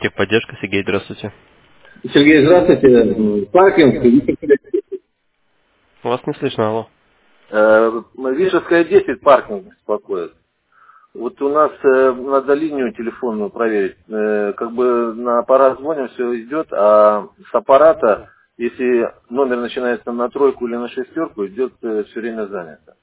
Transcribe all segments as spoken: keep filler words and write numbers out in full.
Техподдержка, Сергей, здравствуйте. Сергей, здравствуйте. Паркинг, Вас не слышно, алло. э, Вишевская десять паркинг беспокоит. Вот у нас э, надо линию телефонную проверить. Э, как бы на аппарат звоним, все идет, а с аппарата, если номер начинается на тройку или на шестерку, идет э, все время занято.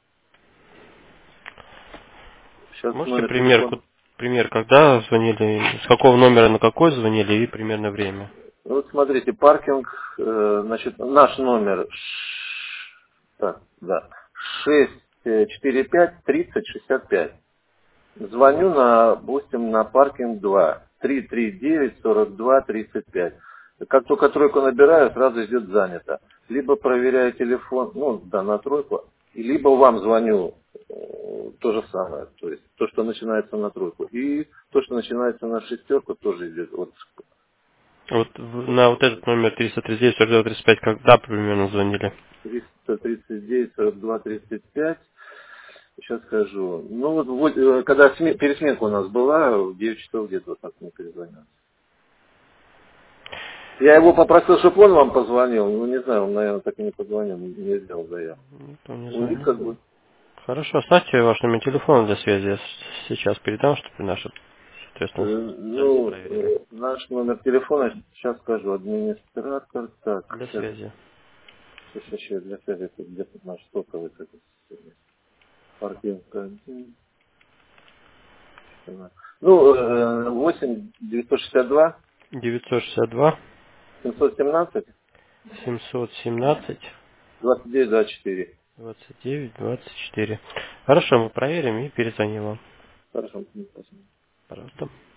Сейчас Можете номер пример, телефона. ку- пример, когда звонили, с какого номера на какой звонили и примерно время? Ну, вот смотрите, паркинг, э, значит, наш номер, так, да, шесть четыре пять тридцать шестьдесят пять. Звоню на, допустим, на паркинг два, три три девять сорок два тридцать пять. Как только тройку набираю, сразу идет занято. Либо проверяю телефон, ну да, на тройку, и либо вам звоню, э, то же самое, то есть то, что начинается на тройку. И то, что начинается на шестерку, тоже идет. Вот Вот в- на вот этот номер триста тридцать девять сорок два тридцать пять когда примерно звонили? триста тридцать девять сорок два тридцать пять. Сейчас скажу. Ну вот, вот, э, когда сме- пересменка у нас была, в девять часов где-то вот так мне перезвонил. Я его попросил, чтобы он вам позвонил. Ну, не знаю, он, наверное, так и не позвонил, не не сделал заявку. Ну, то не Ну, и знаю. как бы... Хорошо, оставьте ваш номер телефона для связи. Я с- сейчас передам, чтобы наши, э, соответственно, связи ну, проверили. э, наш номер телефона, сейчас скажу, администратор, так, Для сейчас, связи. сейчас, сейчас, для связи, это где-то наш сотовый, как это, паркинг один, четырнадцать. Ну, э, восемь девятьсот шестьдесят два девятьсот шестьдесят два семьсот семнадцать семьсот семнадцать двадцать девять двадцать четыре. двадцать девять двадцать четыре. Хорошо, мы проверим и перезвоним вам. Хорошо, спасибо. Пожалуйста.